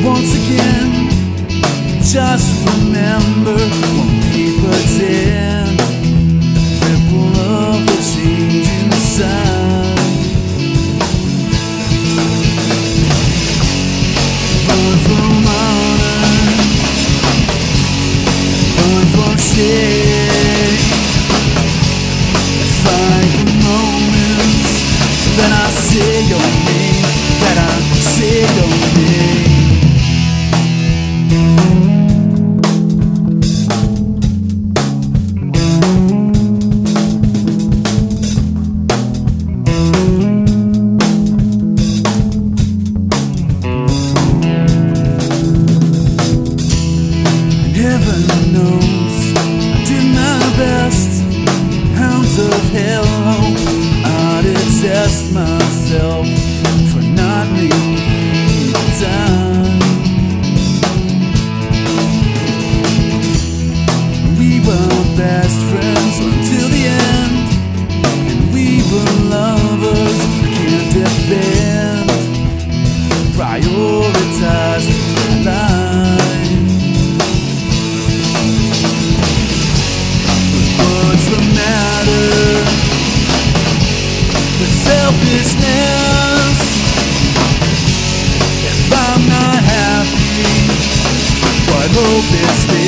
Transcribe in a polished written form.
once again, just remember, won't we pretend, ripple of the changing sun. Run from honor, run from shame, find the moments that I say your name, that I say your name. Heaven knows I did my best. Hounds of hell, I detest myself for not making time. We were best friends until the end, and we were lovers I can't defend. Prioritized my life. What's the matter with selfishness? If I'm not happy, what hope is there?